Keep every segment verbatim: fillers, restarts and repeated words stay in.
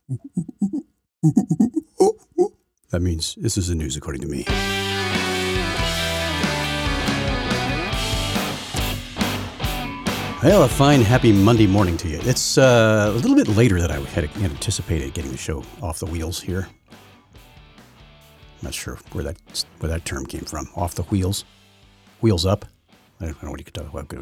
That means this is the news according to me. Well, a fine, happy Monday morning to you. It's uh, a little bit later than I had anticipated getting the show off the wheels here. I'm not sure where that where that term came from. Off the wheels, wheels up. I don't know what you could talk about.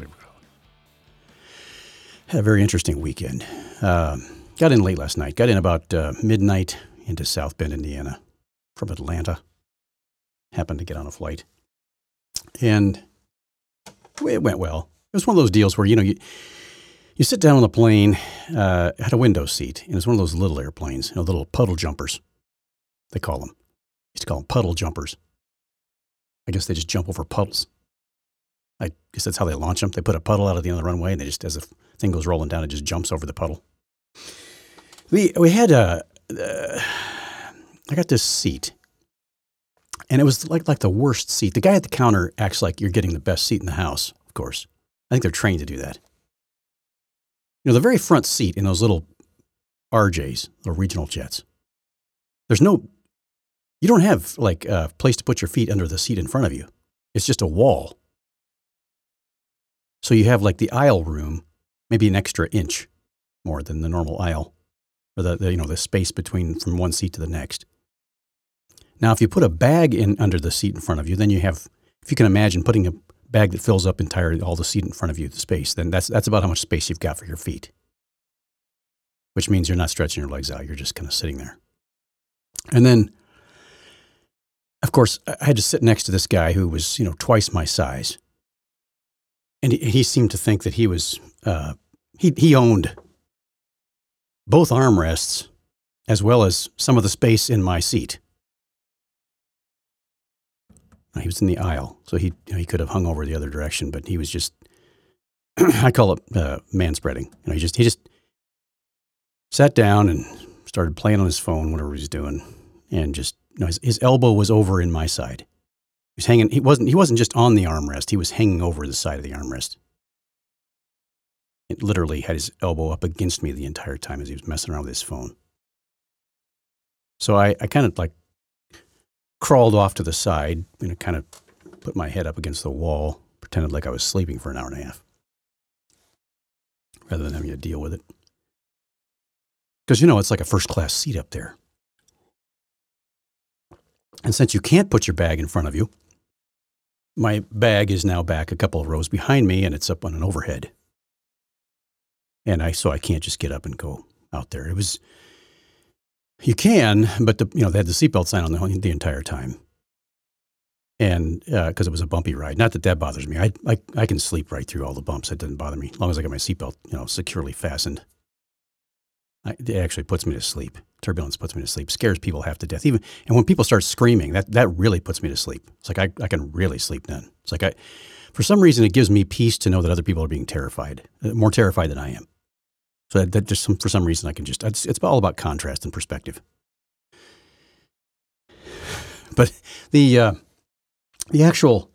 Had a very interesting weekend. Uh, got in late last night. Got in about uh, midnight into South Bend, Indiana, from Atlanta. Happened to get on a flight, and it went well. It was one of those deals where, you know, you you sit down on the plane, uh, had a window seat, and it's one of those little airplanes, you know, little puddle jumpers, they call them. Used to call them puddle jumpers. I guess they just jump over puddles. I guess that's how they launch them. They put a puddle out at the end of the runway, and they just, as the thing goes rolling down, it just jumps over the puddle. We we had a, uh, I got this seat, and it was like like the worst seat. The guy at the counter acts like you're getting the best seat in the house, of course. I think they're trained to do that. You know, the very front seat in those little R Js, little regional jets, there's no, you don't have like a place to put your feet under the seat in front of you. It's just a wall. So you have like the aisle room, maybe an extra inch more than the normal aisle, or the, the you know, the space between from one seat to the next. Now, if you put a bag in under the seat in front of you, then you have, if you can imagine putting a bag that fills up entirely all the seat in front of you, the space, then that's that's about how much space you've got for your feet, which means you're not stretching your legs out. You're just kind of sitting there. And then, of course, I had to sit next to this guy who was, you know, twice my size. And he, he seemed to think that he was, uh, he, he owned both armrests as well as some of the space in my seat. He was in the aisle, so he you know, he could have hung over the other direction, but he was just, I call it uh, man-spreading. You know, he just he just sat down and started playing on his phone, whatever he was doing, and just, you know, his, his elbow was over in my side. He was hanging, he wasn't, he wasn't just on the armrest, he was hanging over the side of the armrest. It literally had his elbow up against me the entire time as he was messing around with his phone. So I, I kind of like, crawled off to the side, you know, kind of put my head up against the wall, pretended like I was sleeping for an hour and a half, rather than having to deal with it. Because, you know, it's like a first-class seat up there. And since you can't put your bag in front of you, my bag is now back a couple of rows behind me, and it's up on an overhead. And I so I can't just get up and go out there. It was... You can, but the, you know, they had the seatbelt sign on the, the entire time, and because uh, it was a bumpy ride. Not that that bothers me. I, I I can sleep right through all the bumps. It doesn't bother me as long as I got my seatbelt, you know, securely fastened. I, it actually puts me to sleep. Turbulence puts me to sleep. Scares people half to death. Even and when people start screaming, that that really puts me to sleep. It's like I I can really sleep then. It's like I, for some reason, it gives me peace to know that other people are being terrified, more terrified than I am. So that, that just some, for some reason I can just, it's, it's all about contrast and perspective. But the uh, the actual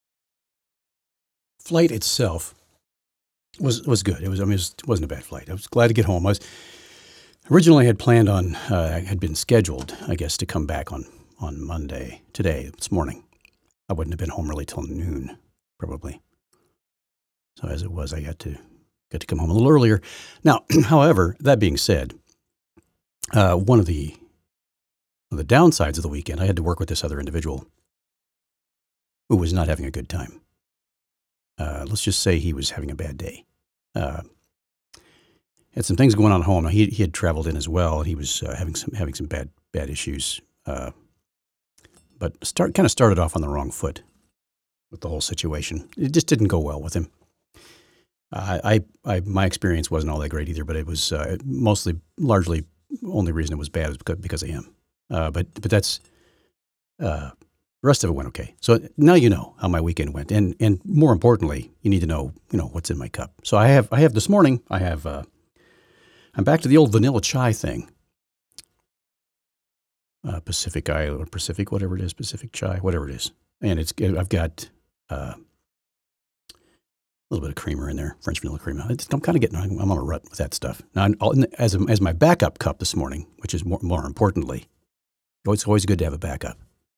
flight itself was was good. It was I mean it, was, it wasn't a bad flight. I was glad to get home. I was originally had planned on uh, I had been scheduled, I guess, to come back on on Monday today this morning. I wouldn't have been home really till noon probably. So as it was, I had to. Got to come home a little earlier. Now, however, that being said, uh, one of the one of the downsides of the weekend, I had to work with this other individual who was not having a good time. Uh, let's just say he was having a bad day. Uh, had some things going on at home. Now, he he had traveled in as well, and he was uh, having some having some bad bad issues. Uh, but start kind of started off on the wrong foot with the whole situation. It just didn't go well with him. Uh, I, I, my experience wasn't all that great either, but it was uh, mostly, largely, only reason it was bad was because, because of him. Uh, but, but that's, uh, the rest of it went okay. So now you know how my weekend went, and and more importantly, you need to know, you know, what's in my cup. So I have, I have this morning, I have, uh, I'm back to the old vanilla chai thing. Uh, Pacific Island or Pacific, whatever it is, Pacific chai, whatever it is, and it's, I've got. Uh, little bit of creamer in there, French vanilla creamer. I just- I'm kind of getting, I'm I'm on a rut with that stuff. Now, I'll- as, a, as my backup cup this morning, which is more, more importantly, it's always good to have a backup.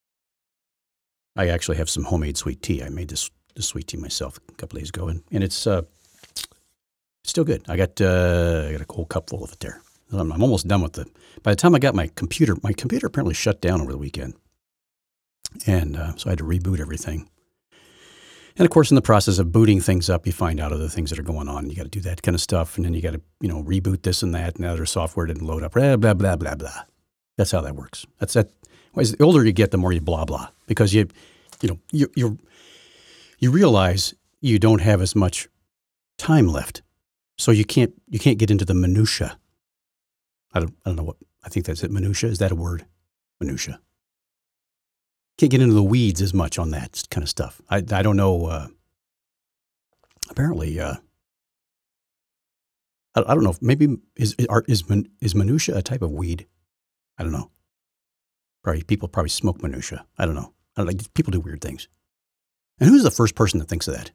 I actually have some homemade sweet tea. I made this, this sweet tea myself a couple days ago, and, and it's uh, still good. I got uh, I got a whole cup full of it there. I'm, I'm almost done with it. By the time I got my computer, my computer apparently shut down over the weekend, and uh, so I had to reboot everything. And of course, in the process of booting things up, you find out other things that are going on. You got to do that kind of stuff, and then you got to, you know, reboot this and that, and other software didn't load up. Blah blah blah blah blah. That's how that works. That's that. As the older you get, the more you blah blah, because you, you know, you you you realize you don't have as much time left, so you can't you can't get into the minutia. I don't I don't know what I think that's it. Minutia, is that a word? Minutia. Can't get into the weeds as much on that kind of stuff. I, I don't know. Uh, apparently, uh, I, I don't know. If maybe is are, is is minutia a type of weed? I don't know. Probably people probably smoke minutia. I don't know. I don't know. People do weird things. And who's the first person that thinks of that?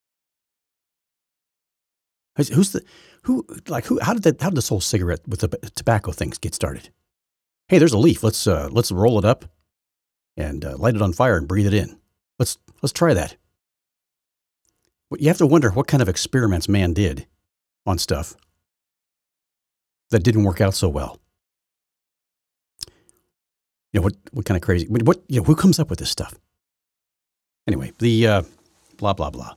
Who's, who's the who like who? How did that? How did this whole cigarette with the tobacco things get started? Hey, there's a leaf. Let's uh, let's roll it up and uh, light it on fire and breathe it in. Let's let's try that. But you have to wonder what kind of experiments man did on stuff that didn't work out so well. You know, what what kind of crazy? What you know? Who comes up with this stuff? Anyway, the uh, blah blah blah.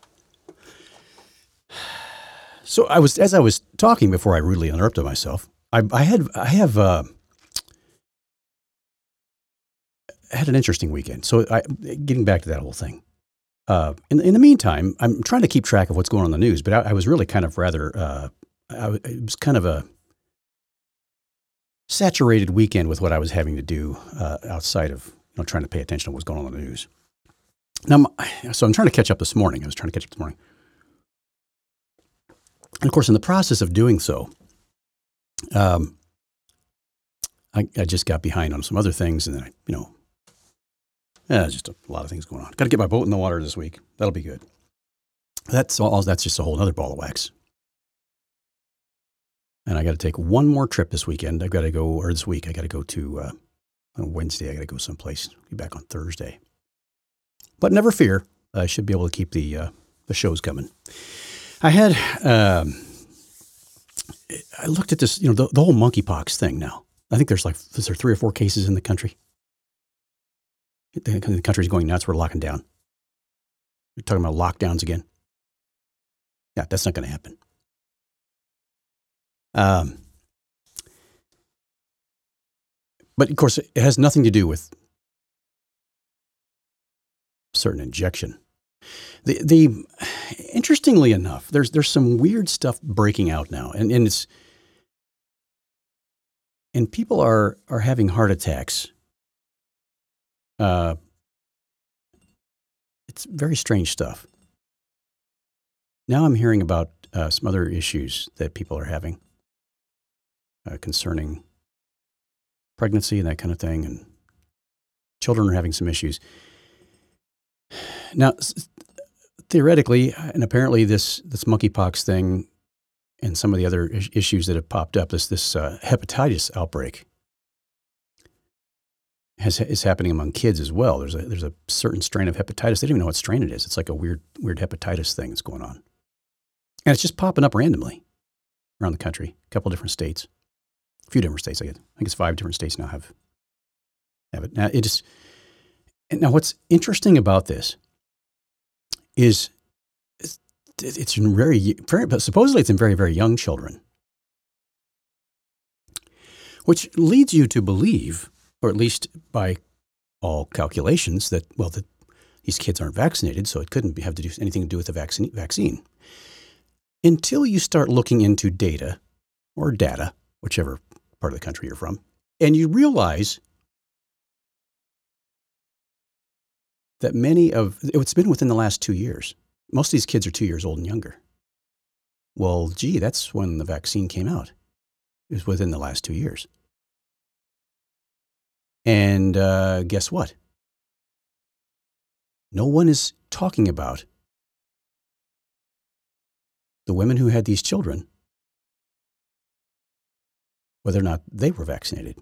So I was as I was talking before I rudely interrupted myself. I, I had I have. Uh, had an interesting weekend. So I, getting back to that whole thing. Uh, in, in the meantime, I'm trying to keep track of what's going on in the news, but I, I was really kind of rather, uh, I, it was kind of a saturated weekend with what I was having to do uh, outside of, you know, trying to pay attention to what's going on in the news. Now, I'm, so I'm trying to catch up this morning. I was trying to catch up this morning. And of course, in the process of doing so, um, I, I just got behind on some other things, and then I, you know, Yeah, just a lot of things going on. Got to get my boat in the water this week. That'll be good. That's all. That's just a whole other ball of wax. And I got to take one more trip this weekend. I've got to go, or this week, I got to go to, uh, on Wednesday, I got to go someplace. Be back on Thursday. But never fear. I should be able to keep the, uh, the shows coming. I had, um, I looked at this, you know, the, the whole monkeypox thing now. I think there's like, is there three or four cases in the country? The, the country's going nuts. We're locking down. You're talking about lockdowns again. Yeah, that's not going to happen. Um, but of course, it has nothing to do with certain injection. The the interestingly enough, there's there's some weird stuff breaking out now, and, and it's and people are are having heart attacks. Uh, it's very strange stuff. Now I'm hearing about uh, some other issues that people are having uh, concerning pregnancy and that kind of thing, and children are having some issues. Now, theoretically, and apparently, this this monkeypox thing and some of the other is- issues that have popped up, this this uh, hepatitis outbreak, has is happening among kids as well. There's a there's a certain strain of hepatitis. They don't even know what strain it is. It's like a weird weird hepatitis thing that's going on, and it's just popping up randomly around the country. A couple different states, a few different states. I guess. I think it's five different states now have have it. Now it just now what's interesting about this is it's, it's in very, very, but supposedly it's in very, very young children, which leads you to believe, or at least by all calculations, that, well, that these kids aren't vaccinated, so it couldn't be, have to do anything to do with the vaccine, vaccine. Until you start looking into data or data, whichever part of the country you're from, and you realize that many of, it's been within the last two years. Most of these kids are two years old and younger. Well, gee, that's when the vaccine came out. It was within the last two years. And uh, guess what? No one is talking about the women who had these children, whether or not they were vaccinated.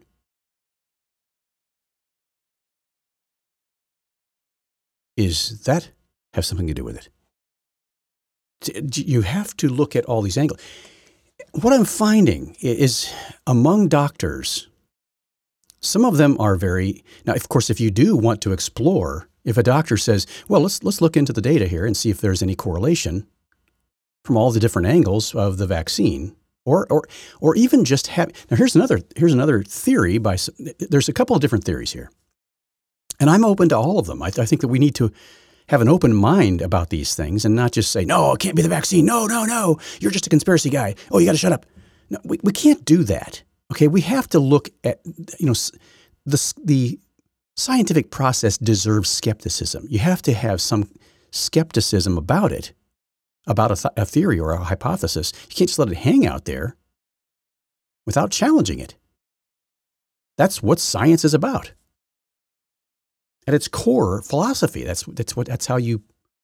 Is that have something to do with it? You have to look at all these angles. What I'm finding is among doctors, some of them are very, now, of course, if you do want to explore, if a doctor says, well, let's let's look into the data here and see if there's any correlation from all the different angles of the vaccine, or or or even just have, now here's another, here's another theory by, there's a couple of different theories here. And I'm open to all of them. I, I think that we need to have an open mind about these things and not just say, no, it can't be the vaccine. No, no, no. You're just a conspiracy guy. Oh, you got to shut up. No, we, we can't do that. Okay. We have to look at, you know, the, the scientific process deserves skepticism. You have to have some skepticism about it, about a, th- a theory or a hypothesis. You can't just let it hang out there without challenging it. That's what science is about. At its core, philosophy. That's that's what that's how you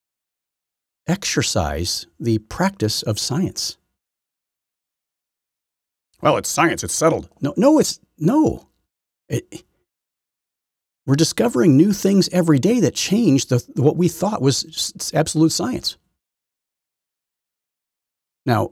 exercise the practice of science. Well, it's science. It's settled. No, no, it's no. It, we're discovering new things every day that change the what we thought was absolute science. Now,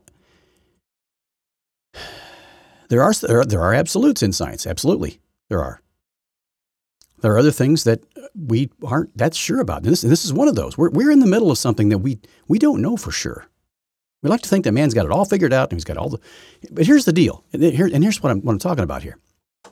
there are there are, there are absolutes in science. Absolutely, there are. There are other things that we aren't that sure about. And this, and this is one of those. We're, we're in the middle of something that we, we don't know for sure. We like to think that man's got it all figured out and he's got all the, but here's the deal. And, here, and here's what I'm, what I'm talking about here.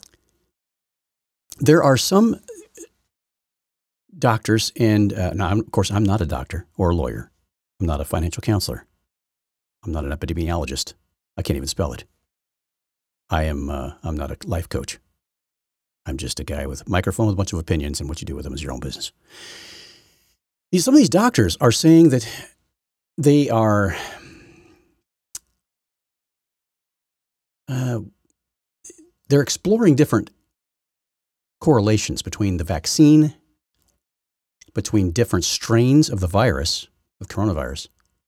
There are some doctors, and uh, now, I'm, of course, I'm not a doctor or a lawyer. I'm not a financial counselor. I'm not an epidemiologist. I can't even spell it. I am, uh, I'm not a life coach. I'm just a guy with a microphone with a bunch of opinions, and what you do with them is your own business. These, some of these doctors are saying that they are uh, they're exploring different correlations between the vaccine, between different strains of the virus, of coronavirus,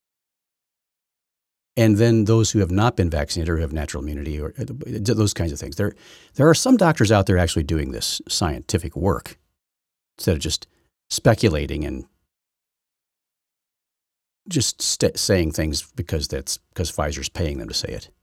and then those who have not been vaccinated or have natural immunity, or those kinds of things. There, there are some doctors out there actually doing this scientific work instead of just speculating and just st- saying things because that's because Pfizer's paying them to say it.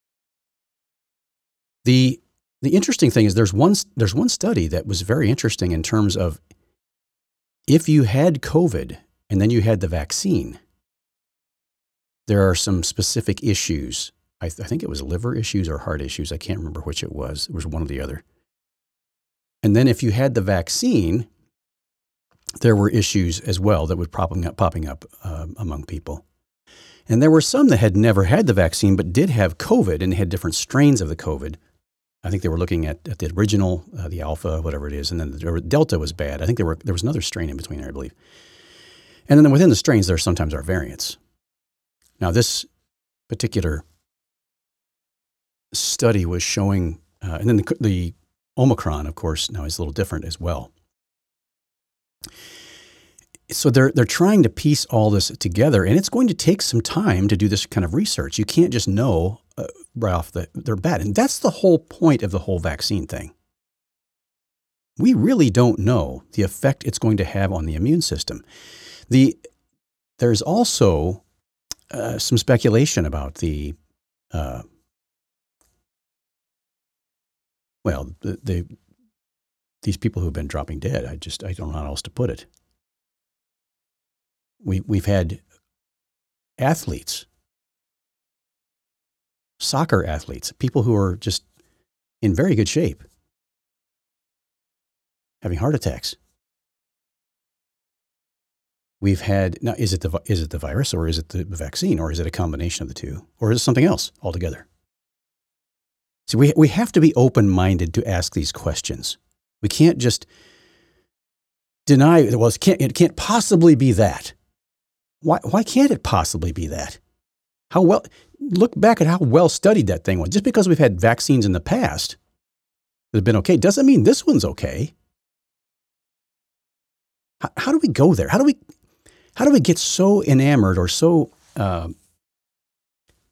The the interesting thing is there's one there's one study that was very interesting in terms of if you had COVID and then you had the vaccine, there are some specific issues. I, th- I think it was liver issues or heart issues. I can't remember which it was. It was one or the other. And then if you had the vaccine, there were issues as well that were popping up, popping up uh, among people. And there were some that had never had the vaccine but did have COVID and had different strains of the COVID. I think they were looking at, at the original, uh, the alpha, whatever it is, and then the delta was bad. I think there were there was another strain in between there, I believe. And then within the strains, there sometimes are variants. Now, this particular study was showing, uh, and then the, the Omicron, of course, now is a little different as well. So they're they're trying to piece all this together, and it's going to take some time to do this kind of research. You can't just know uh, right off the they're bad, and that's the whole point of the whole vaccine thing. We really don't know the effect it's going to have on the immune system. The there's also Uh, some speculation about the, uh, well, the, the these people who've been dropping dead. I just I don't know how else to put it. We we've had athletes, soccer athletes, people who are just in very good shape, having heart attacks. We've had, now is it the is it the virus or is it the vaccine or is it a combination of the two or is it something else altogether? So we we have to be open-minded to ask these questions. We can't just deny, well, it can't, it can't possibly be that. Why why can't it possibly be that? How well, look back at how well studied that thing was. Just because we've had vaccines in the past that have been okay doesn't mean this one's okay. How, how do we go there? How do we How do we get so enamored or so uh,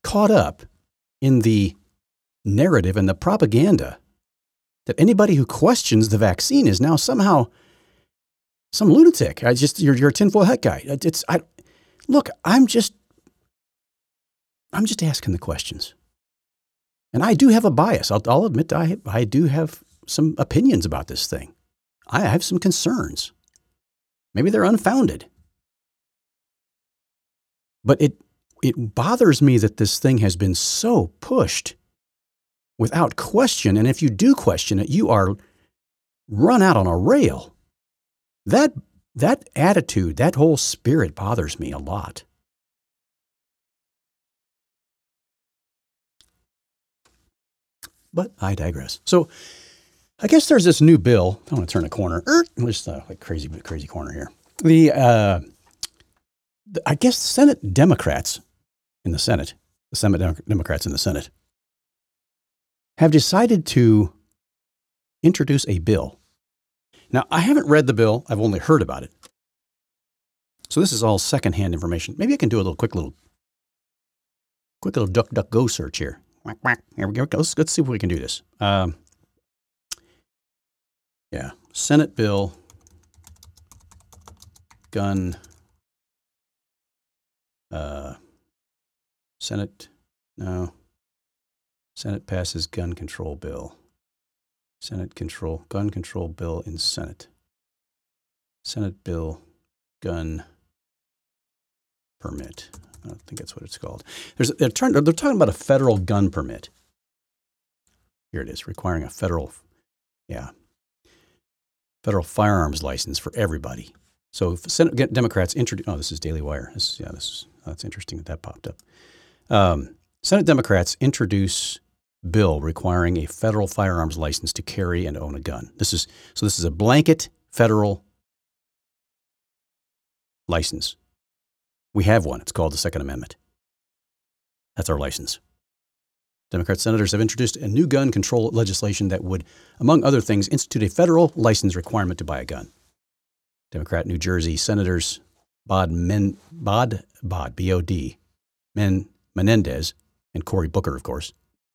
caught up in the narrative and the propaganda that anybody who questions the vaccine is now somehow some lunatic. I just you're you're a tinfoil hat guy. It's I look. I'm just I'm just asking the questions, and I do have a bias. I'll, I'll admit I I do have some opinions about this thing. I have some concerns. Maybe they're unfounded, but it it bothers me that this thing has been so pushed without question. And if you do question it, you are run out on a rail. That that attitude, that whole spirit bothers me a lot. But I digress. So I guess there's this new bill. I want to turn a corner. Er, just a like crazy, crazy corner here. The, uh, the I guess Senate Democrats in the Senate, the Senate Dem- Democrats in the Senate, have decided to introduce a bill. Now, I haven't read the bill. I've only heard about it. So this is all secondhand information. Maybe I can do a little quick little, quick little duck, duck, go search here. Quack, quack. Here we go. Let's, let's see if we can do this. Um, yeah, Senate bill, gun, uh, Senate, no, Senate passes gun control bill. Senate control, gun control bill in Senate. Senate bill, gun permit. I don't think that's what it's called. There's, they're, trying, they're talking about a federal gun permit. Here it is, requiring a federal, yeah, federal firearms license for everybody. So if Senate Democrats introduce, oh, this is Daily Wire. This, yeah, this is, oh, that's interesting that that popped up. Um, Senate Democrats introduce bill requiring a federal firearms license to carry and own a gun. This is so this is a blanket federal license. We have one. It's called the Second Amendment. That's our license. Democrat senators have introduced a new gun control legislation that would, among other things, institute a federal license requirement to buy a gun. Democrat New Jersey Senators Bod Men Bod Bod B O D Men Menendez and Cory Booker, of course.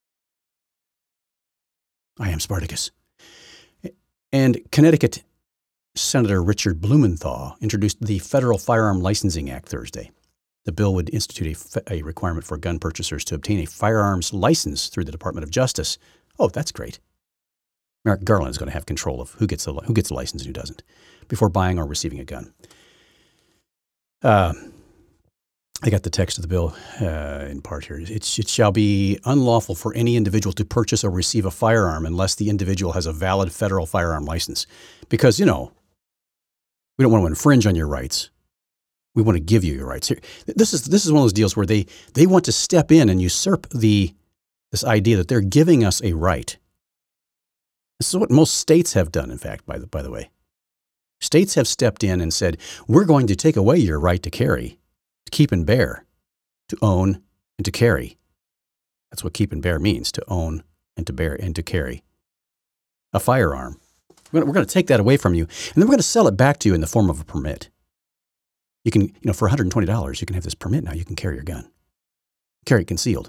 I am Spartacus. And Connecticut Senator Richard Blumenthal introduced the Federal Firearm Licensing Act Thursday. The bill would institute a, a requirement for gun purchasers to obtain a firearms license through the Department of Justice. Oh, that's great. Merrick Garland is going to have control of who gets a, who gets a license and who doesn't before buying or receiving a gun. Uh, I got the text of the bill uh, in part here. It's, it shall be unlawful for any individual to purchase or receive a firearm unless the individual has a valid federal firearm license. Because, you know, we don't want to infringe on your rights. We want to give you your rights. Here, this is this is one of those deals where they, they want to step in and usurp the this idea that they're giving us a right. This is what most states have done, in fact, by the, by the way. States have stepped in and said, we're going to take away your right to carry, to keep and bear, to own and to carry. That's what keep and bear means, to own and to bear and to carry a firearm. We're going to take that away from you, and then we're going to sell it back to you in the form of a permit. You can, you know, for one hundred twenty dollars, you can have this permit now. You can carry your gun. Carry it concealed.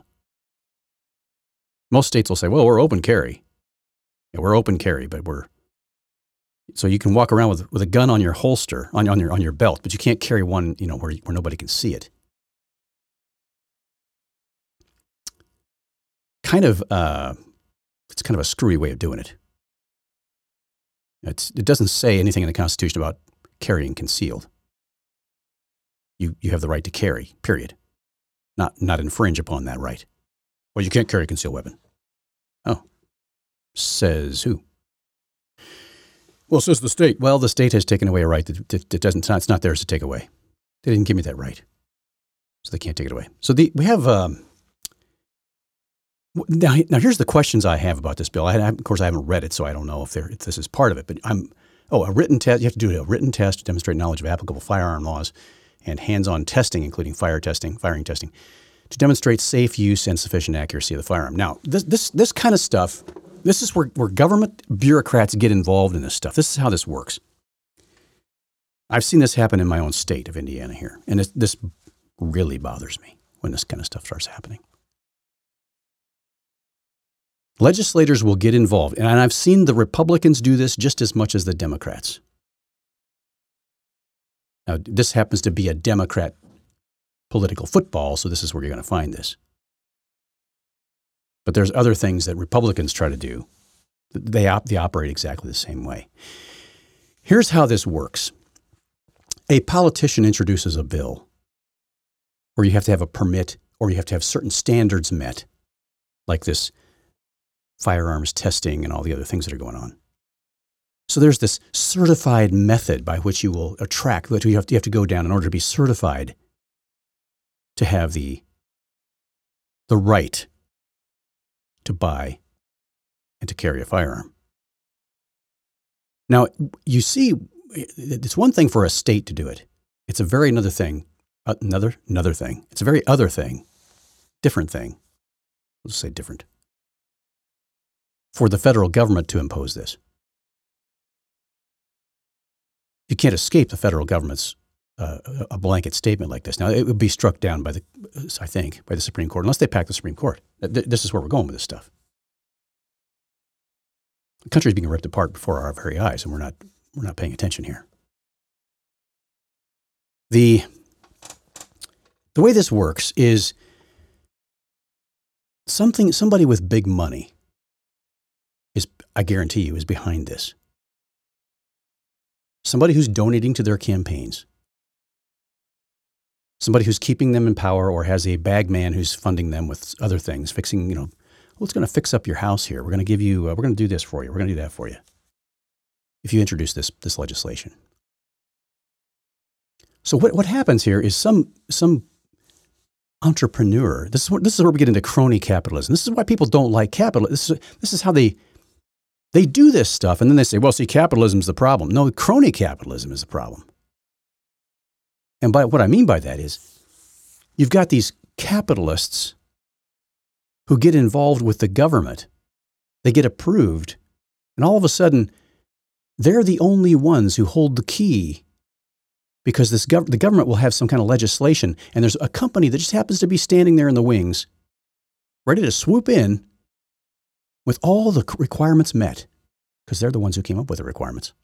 Most states will say, well, we're open carry. Yeah, we're open carry, but we're, so you can walk around with, with a gun on your holster, on, on, your, on your belt, but you can't carry one, you know, where, where nobody can see it. Kind of, uh, it's kind of a screwy way of doing it. It's, it doesn't say anything in the Constitution about carrying concealed. You, you have the right to carry, period. Not, not infringe upon that right. Well, you can't carry a concealed weapon. Oh. Says who? Well, says the state. Well, the state has taken away a right that, that, that doesn't, it's not theirs to take away. They didn't give me that right. So they can't take it away. So the, we have, um, now, now here's the questions I have about this bill. I, I, of course, I haven't read it, so I don't know if, if this is part of it, but I'm, oh, a written test, you have to do a written test to demonstrate knowledge of applicable firearm laws and hands-on testing, including fire testing, firing testing, to demonstrate safe use and sufficient accuracy of the firearm. Now, this this this kind of stuff, this is where, where government bureaucrats get involved in this stuff. This is how this works. I've seen this happen in my own state of Indiana here, and this, this really bothers me when this kind of stuff starts happening. Legislators will get involved, and I've seen the Republicans do this just as much as the Democrats. Now, this happens to be a Democrat political football, so this is where you're going to find this. But there's other things that Republicans try to do. They, op- they operate exactly the same way. Here's how this works. A politician introduces a bill where you have to have a permit or you have to have certain standards met, like this firearms testing and all the other things that are going on. So there's this certified method by which you will attract, that you have to, you have to go down in order to be certified to have the, the right to buy and to carry a firearm. Now, you see, it's one thing for a state to do it. It's a very another thing, uh, another, another thing. It's a very other thing, different thing. Let's say different. For the federal government to impose this. You can't escape the federal government's uh, a blanket statement like this. Now, it would be struck down by the, I think, by the Supreme Court, unless they pack the Supreme Court. This is where we're going with this stuff. The country is being ripped apart before our very eyes, and we're not we're not paying attention here. The the way this works is something somebody with big money is, I guarantee you, is behind this. Somebody who's donating to their campaigns. Somebody who's keeping them in power or has a bag man who's funding them with other things, fixing, you know, well, it's going to fix up your house here. We're going to give you, uh, we're going to do this for you. We're going to do that for you. If you introduce this, this legislation. So what, what happens here is some, some entrepreneur, this is what, this is where we get into crony capitalism. This is why people don't like capital. This is, this is how they, they do this stuff. And then they say, well, see, capitalism's the problem. No, crony capitalism is the problem. And by what I mean by that is you've got these capitalists who get involved with the government. They get approved. And all of a sudden, they're the only ones who hold the key because this gov- the government will have some kind of legislation. And there's a company that just happens to be standing there in the wings, ready to swoop in with all the requirements met because they're the ones who came up with the requirements.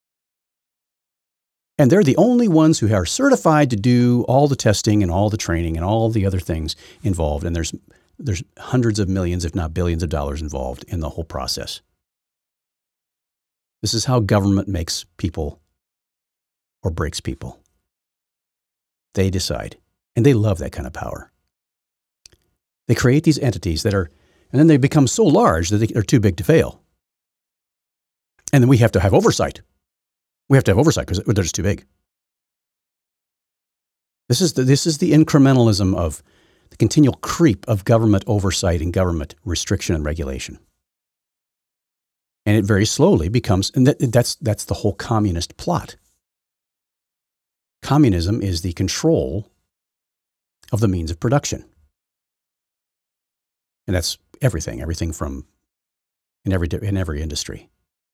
And they're the only ones who are certified to do all the testing and all the training and all the other things involved. And there's there's hundreds of millions, if not billions of dollars involved in the whole process. This is how government makes people or breaks people. They decide. And they love that kind of power. They create these entities that are, and then they become so large that they are too big to fail. And then we have to have oversight. We have to have oversight because they're just too big. This is the, this is the incrementalism of the continual creep of government oversight and government restriction and regulation. And it very slowly becomes, and that, that's, that's the whole communist plot. Communism is the control of the means of production. And that's everything, everything from in every, in every industry.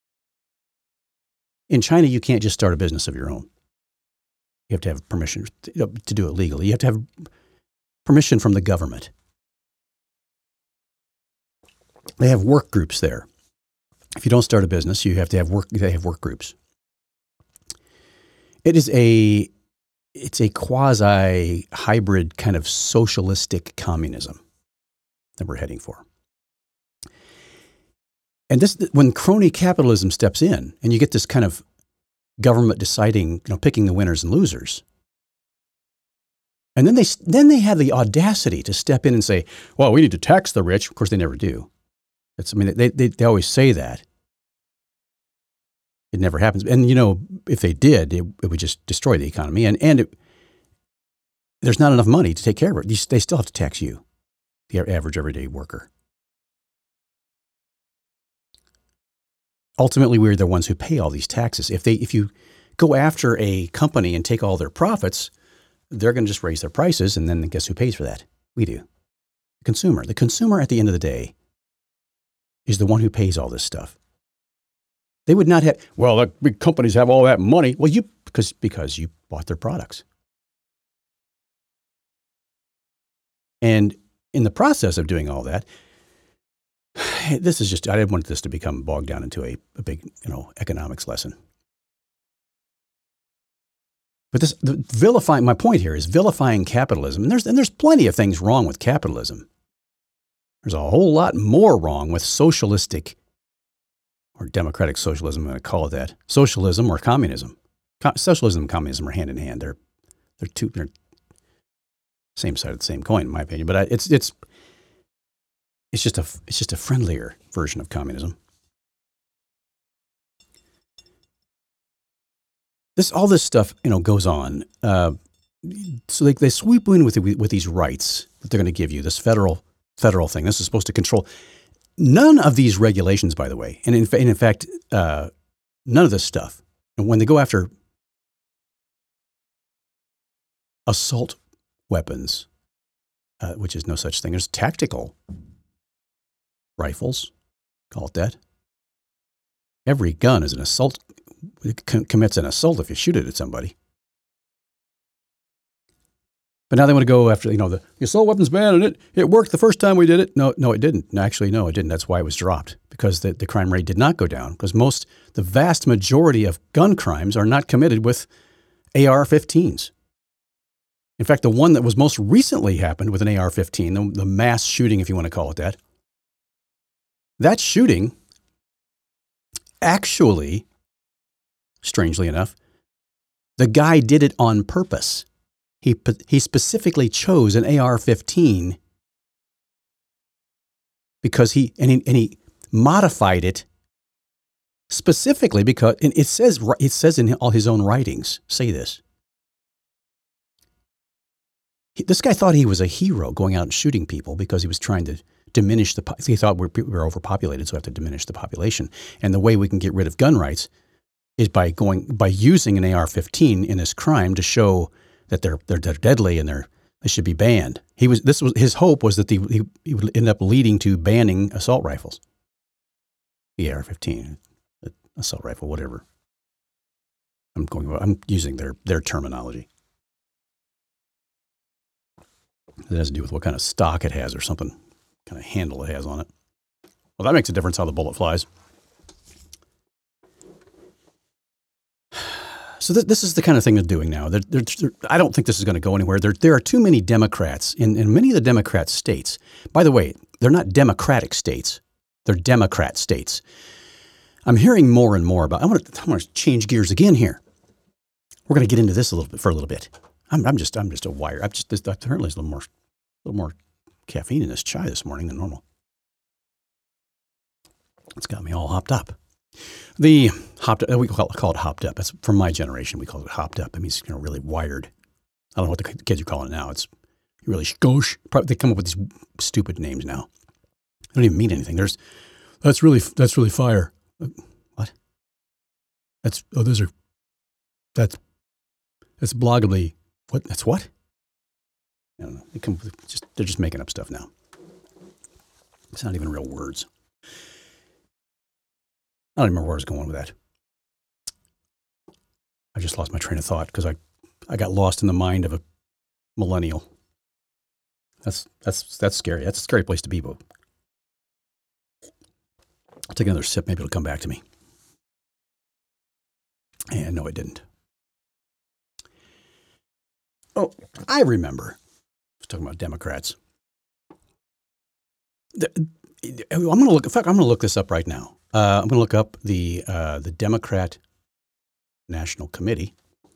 In China, you can't just start a business of your own. You have to have permission to, to do it legally. You have to have permission from the government. They have work groups there. If you don't start a business, you have to have work. They have work groups. It is a, it's a quasi hybrid kind of socialistic communism that we're heading for. And this, when crony capitalism steps in, and you get this kind of government deciding, you know, picking the winners and losers, and then they then they have the audacity to step in and say, "Well, we need to tax the rich." Of course, they never do. It's, I mean, they they they always say that. It never happens. And you know, if they did, it, it would just destroy the economy. And and it, there's not enough money to take care of it. They still have to tax you, the average everyday worker. Ultimately, we're the ones who pay all these taxes. If they, if you go after a company and take all their profits, they're going to just raise their prices, and then guess who pays for that? We do. The consumer. The consumer, at the end of the day, is the one who pays all this stuff. They would not have, well, the big companies have all that money. Well, you, because, because you bought their products. And in the process of doing all that, This is just, I didn't want this to become bogged down into a, a big, you know, economics lesson. But this, the vilifying, my point here is vilifying capitalism. And there's, and there's plenty of things wrong with capitalism. There's a whole lot more wrong with socialistic or democratic socialism, I'm going to call it that. Socialism or communism. Co- socialism and communism are hand in hand. They're, they're two, they're same side of the same coin, in my opinion. But I, it's, it's, it's just a, it's just a friendlier version of communism. This, all this stuff, you know, goes on. Uh, so they, they sweep in with, with these rights that they're going to give you, this federal, federal thing. This is supposed to control. None of these regulations, by the way, and in, and in fact, uh, none of this stuff, and when they go after assault weapons, uh, which is no such thing, there's tactical rifles, call it that. Every gun is an assault, it com- commits an assault if you shoot it at somebody. But now they want to go after, you know, the, the assault weapons ban, and it, it worked the first time we did it. No, no, it didn't. No, actually, no, it didn't. That's why it was dropped, because the, the crime rate did not go down, because most, the vast majority of gun crimes are not committed with A R fifteens. In fact, the one that was most recently happened with an A R fifteen, the, the mass shooting, if you want to call it that, that shooting actually, strangely enough, the guy did it on purpose. He, he specifically chose an A R fifteen because he and, he, and he modified it specifically because, and it says, it says in all his own writings, say this. He, this guy thought he was a hero going out and shooting people because he was trying to diminish the, he thought we're, we're overpopulated, so we have to diminish the population. And the way we can get rid of gun rights is by going, by using an A R fifteen in this crime to show that they're, they're they're deadly and they're they should be banned. He was this was his hope was that the, he, he would end up leading to banning assault rifles. The A R fifteen, assault rifle, whatever. I'm going. I'm using their their terminology. It has to do with what kind of stock it has or something, kind of handle it has on it. Well, that makes a difference how the bullet flies. So th- this is the kind of thing they're doing now. They're, they're, they're, I don't think this is going to go anywhere. There, there are too many Democrats in, in many of the Democrat states. By the way, they're not Democratic states. They're Democrat states. I'm hearing more and more about, I want to, I want to change gears again here. We're going to get into this a little bit for a little bit. I'm, I'm just, I'm just a wire. I'm just, this, apparently there's a little more, a little more caffeine in this chai this morning than normal. It's got me all hopped up. The hopped up, we call, call it hopped up. That's from my generation. We call it hopped up. It means, you know, really wired. I don't know what the kids are calling it now. It's really skosh. Probably they come up with these stupid names now. They don't even mean anything. There's, that's really, that's really fire. What? That's, oh, those are, that's, that's bloggably, what? That's what? I don't know. They come with just, they're just making up stuff now. It's not even real words. I don't remember where I was going with that. I just lost my train of thought because I, I got lost in the mind of a millennial. That's that's that's scary. That's a scary place to be, but I'll take another sip. Maybe it'll come back to me. And no, it didn't. Oh, I remember. I was talking about Democrats. The, I'm going to look. In fact, I'm going to look this up right now. Uh, I'm going to look up the uh, the Democrat National Committee.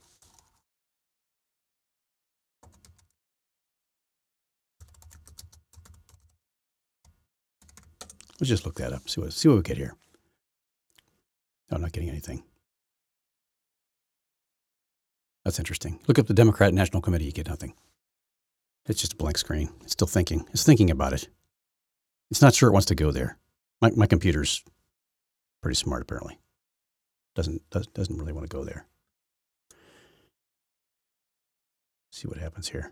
Let's just look that up. See what see what we get here. No, I'm not getting anything. That's interesting. Look up the Democrat National Committee. You get nothing. It's just a blank screen. It's still thinking. It's thinking about it. It's not sure it wants to go there. My my computer's pretty smart, apparently. Doesn't does, doesn't really want to go there. See what happens here.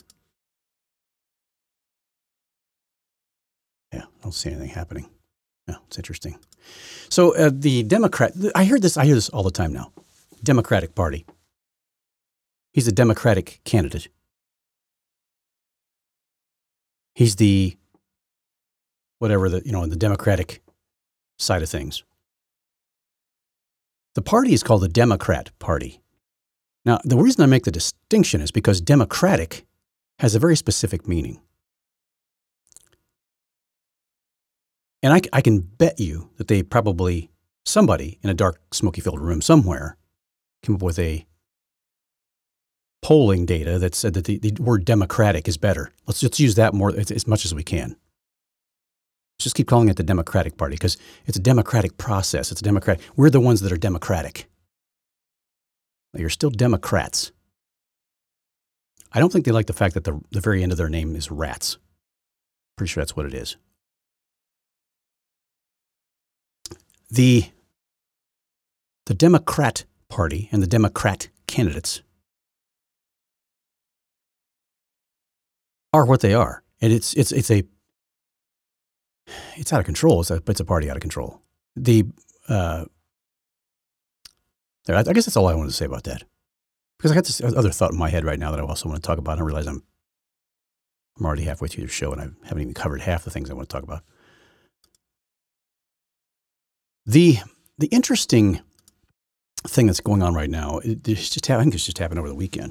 Yeah, I don't see anything happening. No, it's interesting. So uh, the Democrat, I hear this. I hear this all the time now. Democratic Party. He's a Democratic candidate. He's the whatever the, you know, in the Democratic side of things. The party is called the Democrat Party. Now, the reason I make the distinction is because Democratic has a very specific meaning. And I, I can bet you that they probably, somebody in a dark, smoky-filled room somewhere, came up with a polling data that said that the, the word Democratic is better. Let's just use that more as, as much as we can. Let's just keep calling it the Democratic Party because it's a democratic process. It's a democratic. We're the ones that are democratic. Well, you're still Democrats. I don't think they like the fact that the, the very end of their name is rats. Pretty sure that's what it is. The, the Democrat Party and the Democrat candidates are what they are. And it's, it's, it's a, it's out of control. It's a, it's a party out of control. The, uh, there, I guess that's all I wanted to say about that. Because I got this other thought in my head right now that I also want to talk about. And I realize I'm, I'm already halfway through the show and I haven't even covered half the things I want to talk about. The, the interesting thing that's going on right now, it, it's just, I think it's just happened over the weekend.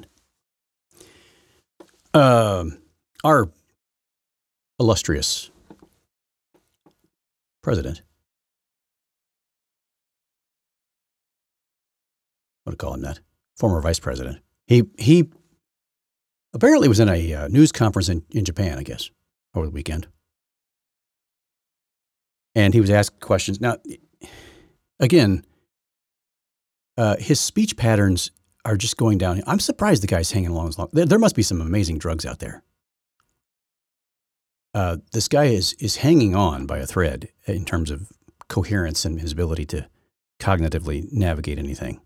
Um, our illustrious president, what do you call him that? Former vice president. He he apparently was in a uh, news conference in, in Japan, I guess, over the weekend. And he was asked questions. Now, again, uh, his speech patterns are just going down. I'm surprised the guy's hanging along as long. There, there must be some amazing drugs out there. Uh, this guy is is hanging on by a thread in terms of coherence and his ability to cognitively navigate anything.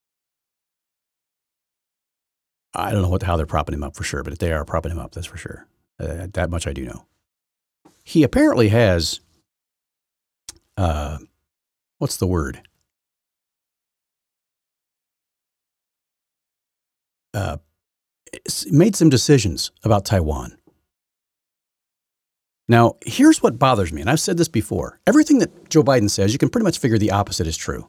I don't know what, how they're propping him up for sure, but they are propping him up, that's for sure. Uh, that much I do know. He apparently has, uh, what's the word? Uh, made some decisions about Taiwan. Now, here's what bothers me, and I've said this before. Everything that Joe Biden says, you can pretty much figure the opposite is true.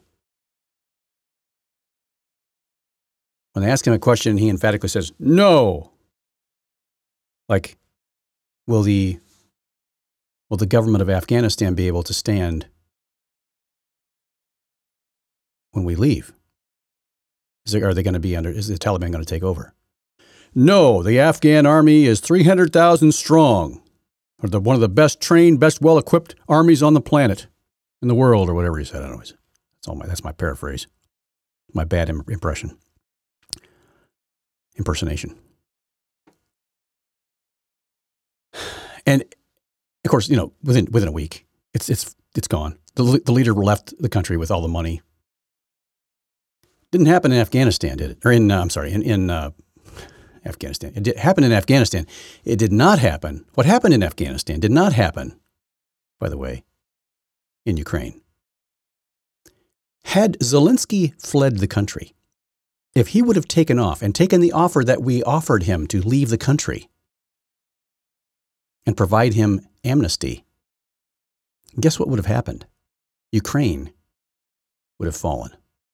When they ask him a question, he emphatically says, no. Like, will the, will the government of Afghanistan be able to stand when we leave? Is there, are they going to be under, is the Taliban going to take over? No, the Afghan army is three hundred thousand strong. Or the, one of the best trained, best well-equipped armies on the planet, in the world, or whatever he said. I don't know. That's all my, that's my paraphrase. My bad im- impression. Impersonation. And of course, you know, within within a week, it's it's it's gone. The the leader left the country with all the money. Didn't happen in Afghanistan, did it? Or in uh, I'm sorry, in in uh, Afghanistan. It did, happened in Afghanistan. It did not happen. What happened in Afghanistan did not happen, by the way, in Ukraine. Had Zelensky fled the country, if he would have taken off and taken the offer that we offered him to leave the country and provide him amnesty, guess what would have happened? Ukraine would have fallen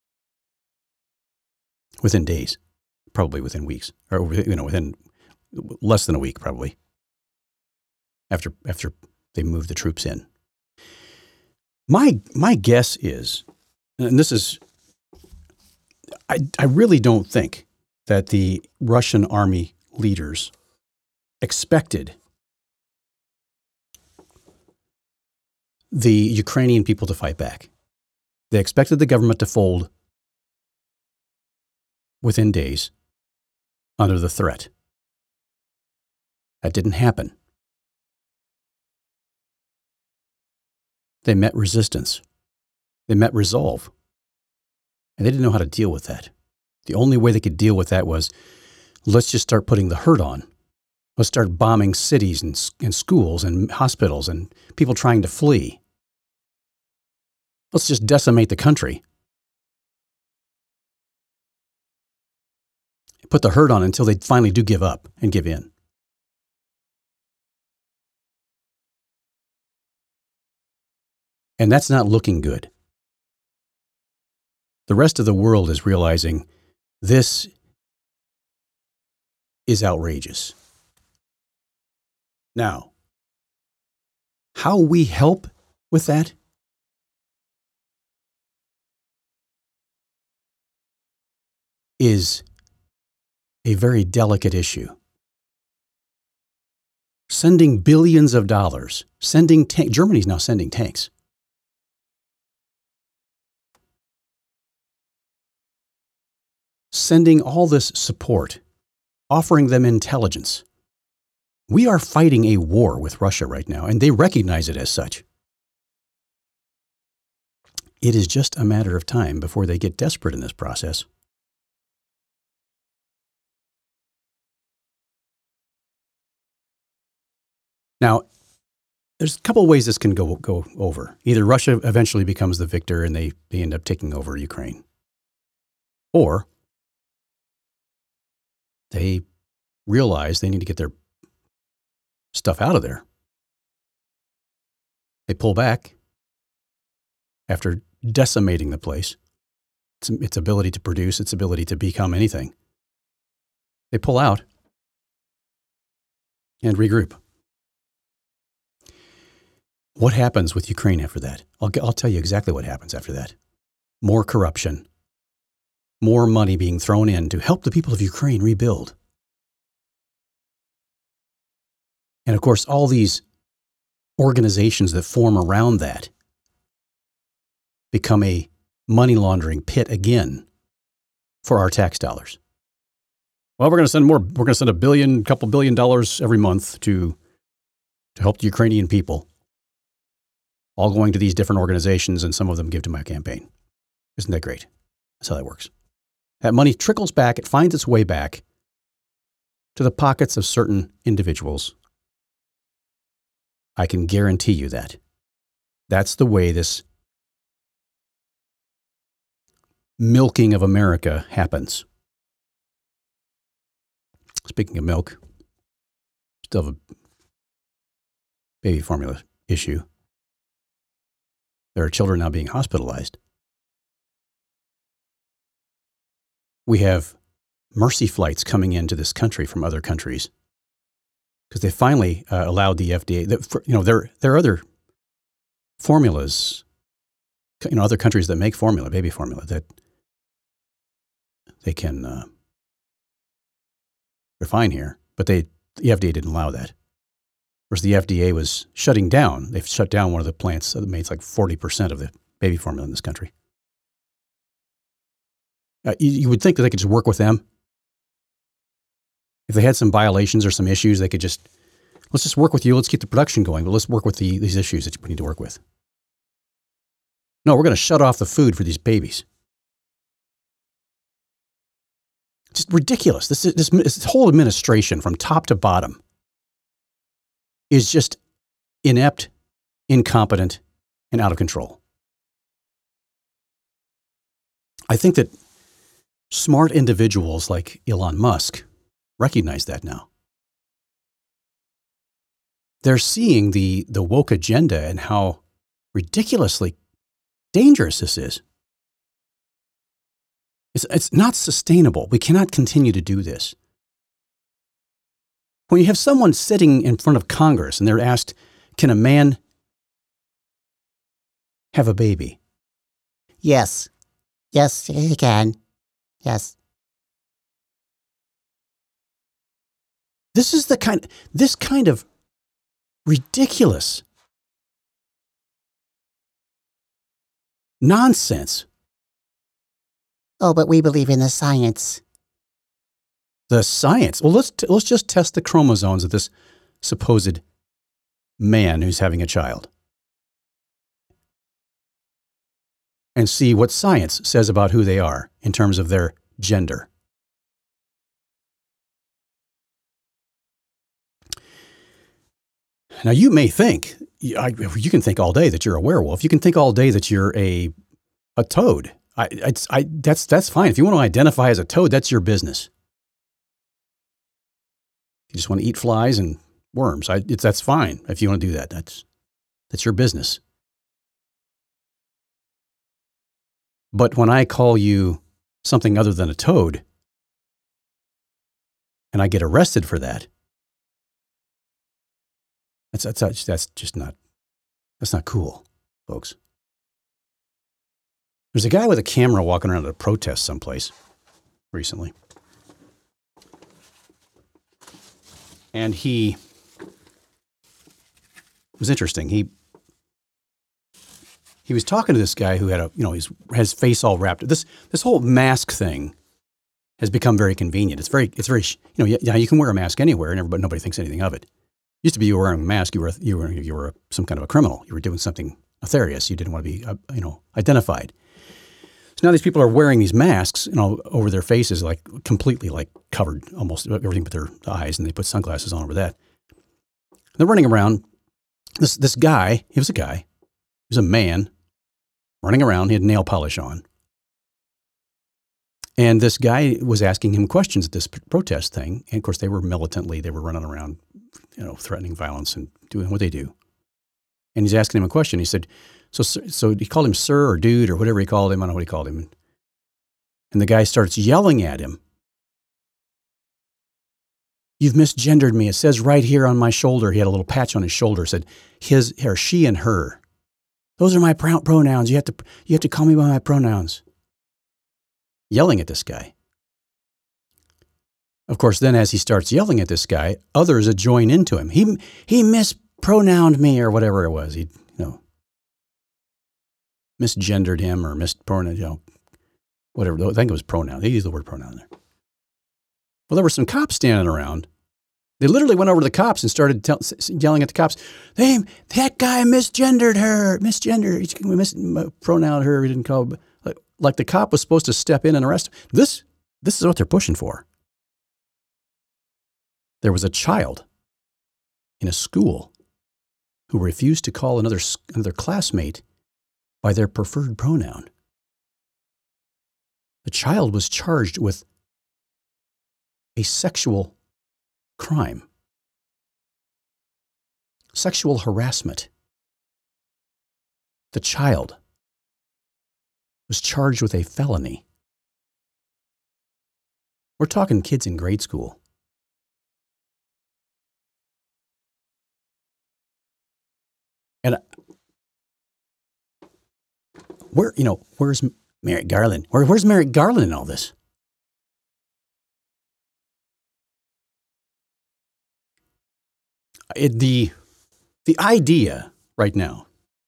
within days, probably within weeks, or you know, within less than a week, probably after after they moved the troops in. My my guess is, and this is. I, I really don't think that the Russian army leaders expected the Ukrainian people to fight back. They expected the government to fold within days under the threat. That didn't happen. They met resistance. They met resolve. And they didn't know how to deal with that. The only way they could deal with that was, let's just start putting the hurt on. Let's start bombing cities and, and schools and hospitals and people trying to flee. Let's just decimate the country. Put the hurt on until they finally do give up and give in. And that's not looking good. The rest of the world is realizing this is outrageous. Now, how we help with that is a very delicate issue. Sending billions of dollars, sending ta- Germany's now sending tanks. Sending all this support, offering them intelligence. We are fighting a war with Russia right now, and they recognize it as such. It is just a matter of time before they get desperate in this process. Now, there's a couple of ways this can go go over. Either Russia eventually becomes the victor and they, they end up taking over Ukraine. Or they realize they need to get their stuff out of there. They pull back after decimating the place, its, its ability to produce, its ability to become anything. They pull out and regroup. What happens with Ukraine after that? I'll, I'll tell you exactly what happens after that. More corruption, more money being thrown in to help the people of Ukraine rebuild. And of course, all these organizations that form around that become a money laundering pit again for our tax dollars. Well, we're going to send more, we're going to send a billion, couple billion dollars every month to, to help the Ukrainian people. All going to these different organizations, and some of them give to my campaign. Isn't that great? That's how that works. That money trickles back, it finds its way back to the pockets of certain individuals. I can guarantee you that. That's the way this milking of America happens. Speaking of milk, still have a baby formula issue. There are children now being hospitalized. We have mercy flights coming into this country from other countries because they finally uh, allowed the F D A. That, for, you know, there there are other formulas, you know, other countries that make formula, baby formula, that they can uh, they're fine here, but they the F D A didn't allow that. Whereas the F D A was shutting down. They've shut down one of the plants that makes like forty percent of the baby formula in this country. Uh, you, you would think that they could just work with them. If they had some violations or some issues, they could just, let's just work with you. Let's keep the production going, but let's work with the, these issues that we need to work with. No, we're going to shut off the food for these babies. Just ridiculous. This, is, this, this whole administration from top to bottom is just inept, incompetent, and out of control. I think that smart individuals like Elon Musk recognize that now. They're seeing the, the woke agenda and how ridiculously dangerous this is. It's, it's not sustainable. We cannot continue to do this. When you have someone sitting in front of Congress and they're asked, can a man have a baby? Yes. Yes, he can. Yes. This is the kind, this kind of ridiculous nonsense. Oh, but we believe in the science. The science. Well, let's t- let's just test the chromosomes of this supposed man who's having a child and see what science says about who they are in terms of their gender. Now, you may think, you can think all day that you're a werewolf. You can think all day that you're a a toad. I, it's, I, that's, that's fine. If you want to identify as a toad, that's your business. You just want to eat flies and worms. I, it's, that's fine. If you want to do that, that's, that's your business. But when I call you something other than a toad, and I get arrested for that, that's, that's, that's just not, that's not cool, folks. There's a guy with a camera walking around at a protest someplace recently. And he, it was interesting. He, he was talking to this guy who had a, you know, his, his face all wrapped. This, this whole mask thing has become very convenient. It's very, it's very, you know, yeah, you can wear a mask anywhere and everybody, nobody thinks anything of it. Used to be you were wearing a mask, you were, you were, you were some kind of a criminal. You were doing something nefarious. You didn't want to be, uh, you know, identified. So now these people are wearing these masks, you know, over their faces, like completely like covered almost everything but their eyes, and they put sunglasses on over that. They're running around. This this guy, he was a guy, he was a man running around. He had nail polish on. And this guy was asking him questions at this p- protest thing. And of course, they were militantly, they were running around, you know, threatening violence and doing what they do. And he's asking him a question. He said, so, so he called him sir or dude or whatever he called him. I don't know what he called him. And the guy starts yelling at him. You've misgendered me. It says right here on my shoulder. He had a little patch on his shoulder. It said his, or she and her. Those are my pr- pronouns. You have to, you have to call me by my pronouns. Yelling at this guy. Of course, then as he starts yelling at this guy, others join into him. He, he mispronouned me or whatever it was. He, you know, misgendered him or mispronoun, you know, whatever. I think it was pronoun. They used the word pronoun there. Well, there were some cops standing around. They literally went over to the cops and started tell, yelling at the cops. Hey, that guy misgendered her, misgendered, he mispronounced her. He didn't call, like, like the cop was supposed to step in and arrest him. This, this is what they're pushing for. There was a child in a school who refused to call another, another classmate by their preferred pronoun. The child was charged with a sexual crime, sexual harassment. The child was charged with a felony. We're talking kids in grade school. And where, you know, where's Merrick Garland? Where, where's Merrick Garland in all this? It, the, the idea right now,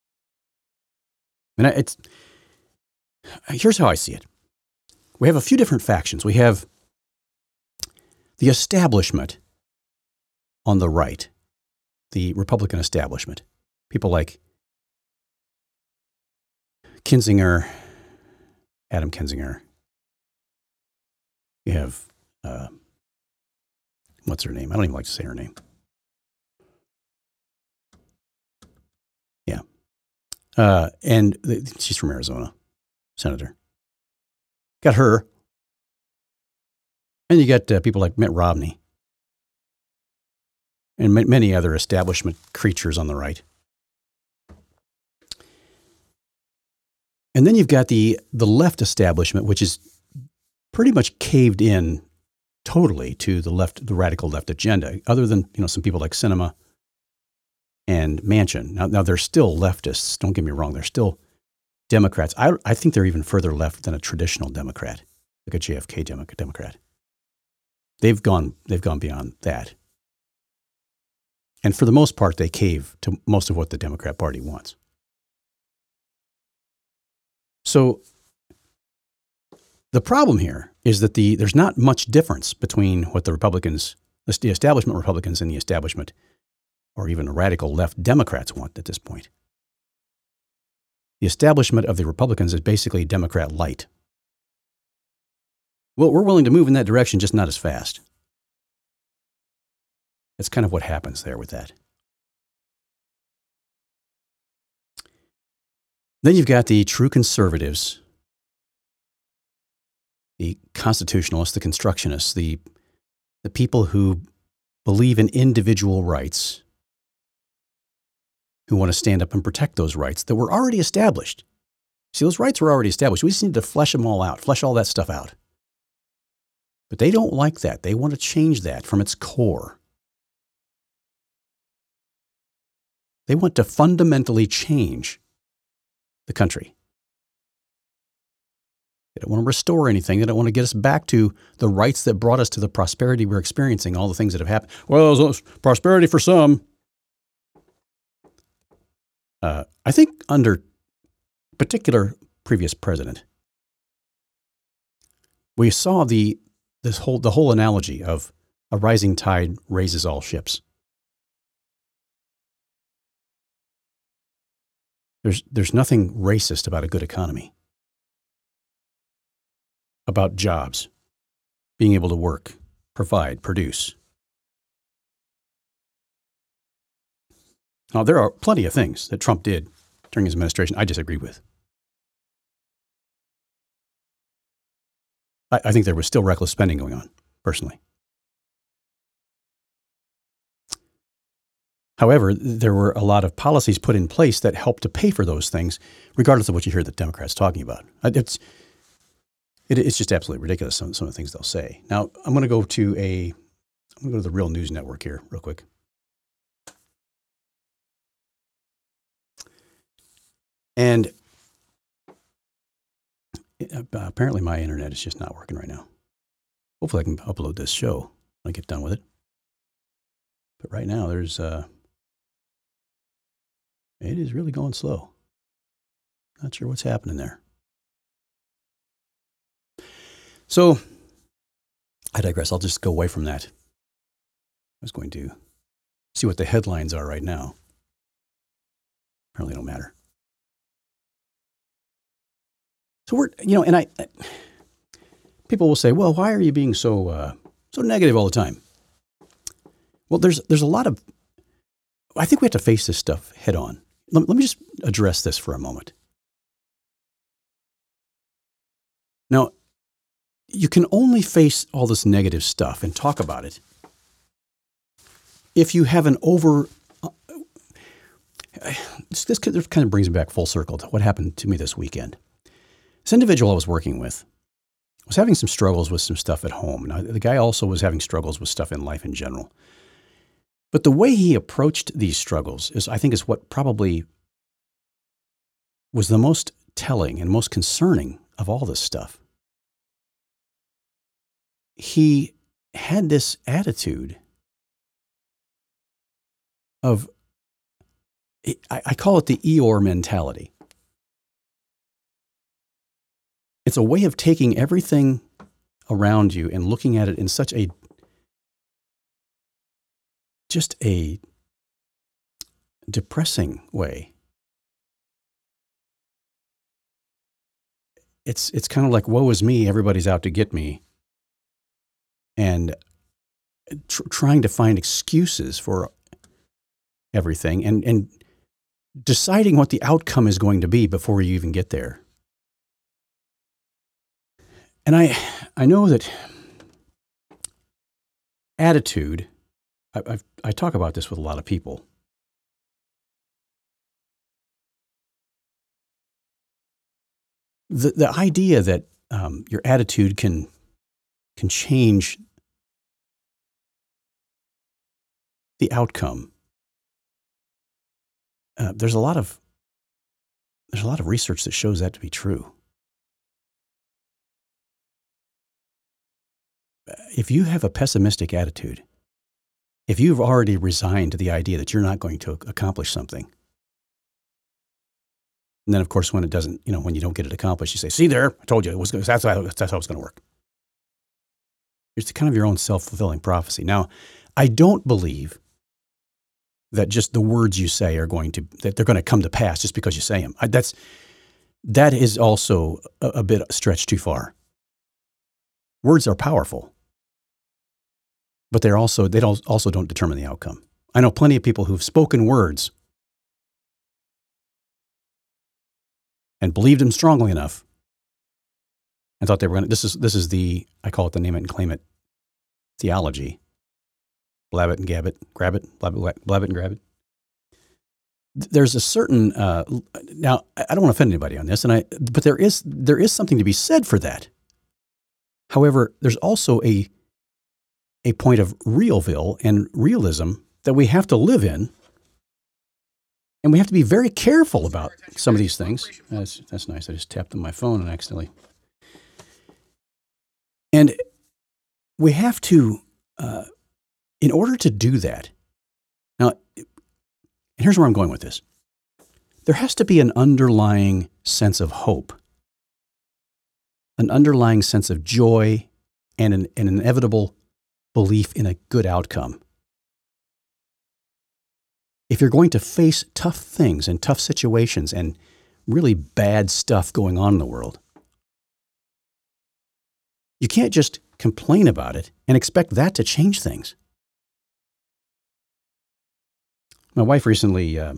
and it's, here's how I see it. We have a few different factions. We have the establishment on the right, the Republican establishment. People like Kinzinger, Adam Kinzinger. You have, uh, what's her name? I don't even like to say her name. Yeah. Uh, and the, she's from Arizona, senator. Got her. And you got uh, people like Mitt Romney and m- many other establishment creatures on the right. And then you've got the, the left establishment, which is pretty much caved in totally to the left, the radical left agenda, other than, you know, some people like Sinema and Manchin. Now, now they're still leftists. Don't get me wrong. They're still Democrats. I, I think they're even further left than a traditional Democrat, like a J F K Demo- Democrat. They've gone, they've gone beyond that. And for the most part, they cave to most of what the Democrat Party wants. So the problem here is that the there's not much difference between what the Republicans, the establishment Republicans and the establishment, or even the radical left Democrats want at this point. The establishment of the Republicans is basically Democrat light. Well, we're willing to move in that direction, just not as fast. That's kind of what happens there with that. Then you've got the true conservatives, the constitutionalists, the constructionists, the, the people who believe in individual rights, who want to stand up and protect those rights that were already established. See, those rights were already established. We just need to flesh them all out, flesh all that stuff out. But they don't like that. They want to change that from its core. They want to fundamentally change the country. They don't want to restore anything. They don't want to get us back to the rights that brought us to the prosperity we're experiencing, all the things that have happened. Well, there's prosperity for some. Uh, I think under particular previous president, we saw the this whole the whole analogy of a rising tide raises all ships. There's there's nothing racist about a good economy, about jobs, being able to work, provide, produce. Now, there are plenty of things that Trump did during his administration I disagree with. I, I think there was still reckless spending going on, personally. However, there were a lot of policies put in place that helped to pay for those things, regardless of what you hear the Democrats talking about. It's it, it's just absolutely ridiculous, some, some of the things they'll say. Now, I'm going to go to a I'm going to go to the Real News Network here real quick. And uh, apparently my internet is just not working right now. Hopefully I can upload this show when I get done with it. But right now there's, uh, it is really going slow. Not sure what's happening there. So I digress. I'll just go away from that. I was going to see what the headlines are right now. Apparently don't matter. So we're, you know, and I, I people will say, well, why are you being so, uh, so negative all the time? Well, there's, there's a lot of, I think we have to face this stuff head on. Let, let me just address this for a moment. Now, you can only face all this negative stuff and talk about it if you have an over, uh, this, this kind of brings me back full circle to what happened to me this weekend. This individual I was working with was having some struggles with some stuff at home. Now, the guy also was having struggles with stuff in life in general. But the way he approached these struggles is, I think, is what probably was the most telling and most concerning of all this stuff. He had this attitude of, I, I call it the Eeyore mentality. It's a way of taking everything around you and looking at it in such a, just a depressing way. It's, it's kind of like, woe is me, everybody's out to get me. And tr- trying to find excuses for everything and, and deciding what the outcome is going to be before you even get there. And I, I know that attitude, I, I've, I talk about this with a lot of people. The, the idea that um, your attitude can, can change the outcome. Uh, there's a lot of, there's a lot of research that shows that to be true. If you have a pessimistic attitude, if you've already resigned to the idea that you're not going to accomplish something, and then of course when it doesn't, you know, when you don't get it accomplished, you say, "See there, I told you it was. That's how, that's how it's going to work." It's kind of your own self-fulfilling prophecy. Now, I don't believe that just the words you say are going to that they're going to come to pass just because you say them. I, that's that is also a, a bit stretched too far. Words are powerful. But they're also, they don't, also don't determine the outcome. I know plenty of people who've spoken words and believed them strongly enough and thought they were going to, this is, this is the, I call it the name it and claim it theology. Blab it and gab it, grab it, blab it, blab it and grab it. there's a certain uh, now I don't want to offend anybody on this, and I but there is there is something to be said for that. However, there's also a a point of realville and realism that we have to live in, and we have to be very careful about some of these things. That's that's nice. I just tapped on my phone and accidentally. And we have to, uh, in order to do that. Now, and here's where I'm going with this. There has to be an underlying sense of hope, an underlying sense of joy, and an, an inevitable belief in a good outcome. If you're going to face tough things and tough situations and really bad stuff going on in the world, you can't just complain about it and expect that to change things. My wife recently uh,